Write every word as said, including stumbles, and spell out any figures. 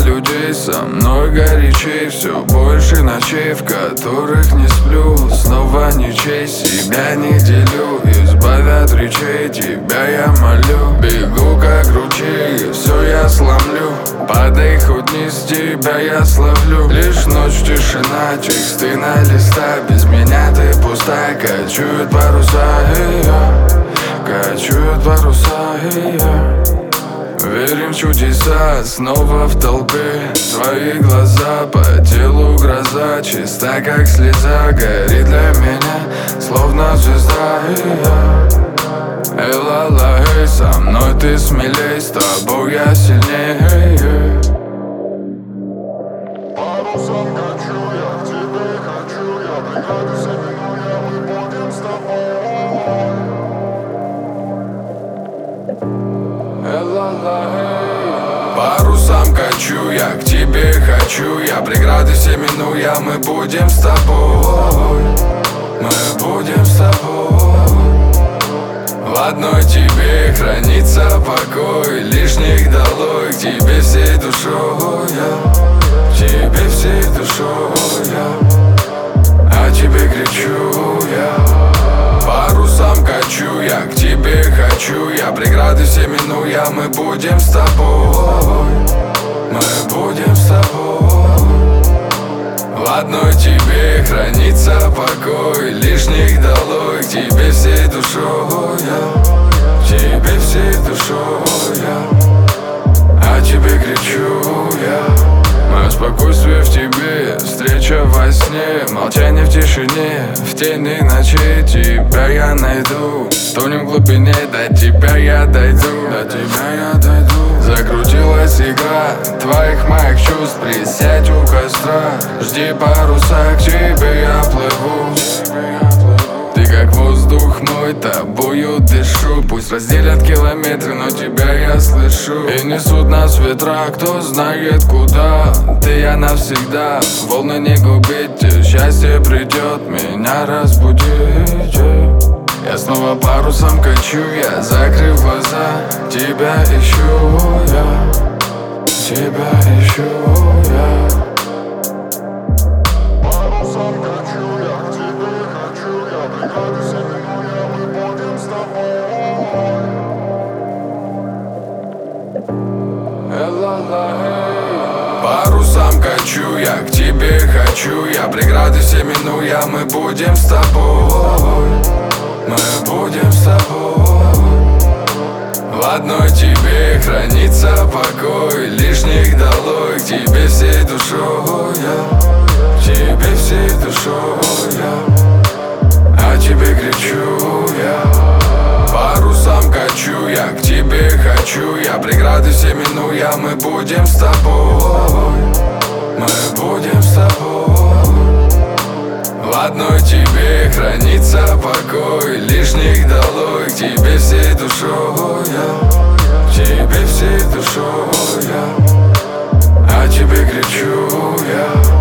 людей со мной горячей. Все больше ночей, в которых не сплю. Снова ничей, себя не делю. Избавь от речей, тебя я молю. Бегу как ручей, все я сломлю. Падай хоть вниз, тебя я словлю. Лишь ночь, тишина, тексты на листа. Без меня ты пуста, качуют паруса, качуют паруса, верим в чудеса, снова в толпе. Твои глаза, по телу гроза. Чиста как слеза, горит для меня, словно звезда. Эй, ла-ла, эй, со мной ты смелей, с тобой я сильнее. Парусом качу я, к тебе хочу я. Приготовься, меня, мы будем с тобой. Парусом качу я, к тебе хочу я. Преграды все мину я, мы будем с тобой. Мы будем с тобой. В одной тебе хранится покой. Лишних долой, к тебе всей душой я. К тебе всей душой я. А тебе кричу я. Парусом качу я, к тебе хочу я. Преграды все мину я, мы будем с тобой. Мы будем с тобой. В одной тебе хранится покой. Лишних долой, к тебе всей душой я. К тебе всей душой я. А тебе кричу я. Мое спокойствие в тебе, встреча во сне. Молчание в тишине, в тени ночей. Тебя я найду, тонем в глубине. До тебя я дойду, до тебя я дойду. Закрутилась игра твоих моих чувств. Присядь у костра, жди паруса, к тебе я плыву. Ты как воздух мой, тобою дышу. Пусть разделят километры, но тебя я слышу. И несут нас ветра, кто знает куда. Ты я навсегда, волны не губите. Счастье придет меня разбудить. Я снова парусом качу я, закрыв глаза. Тебя ищу я, тебя ищу я. Парусом качу я, к тебе хочу я. Приготовься, меня, мы будем с тобой. Парусом качу я, к тебе хочу я. Преграды все мину я, мы будем с тобой. Мы будем с тобой. В одной тебе хранится покой. Лишних долой, к тебе всей душой я. К тебе всей душой я. А тебе кричу я. Парусом качу я, к тебе хочу я. Преграды все мину я, мы будем с тобой. Мы будем с тобой. В одной тебе хранится покой. Лишних долой, к тебе всей душой я. К тебе всей душой я. А тебе кричу я.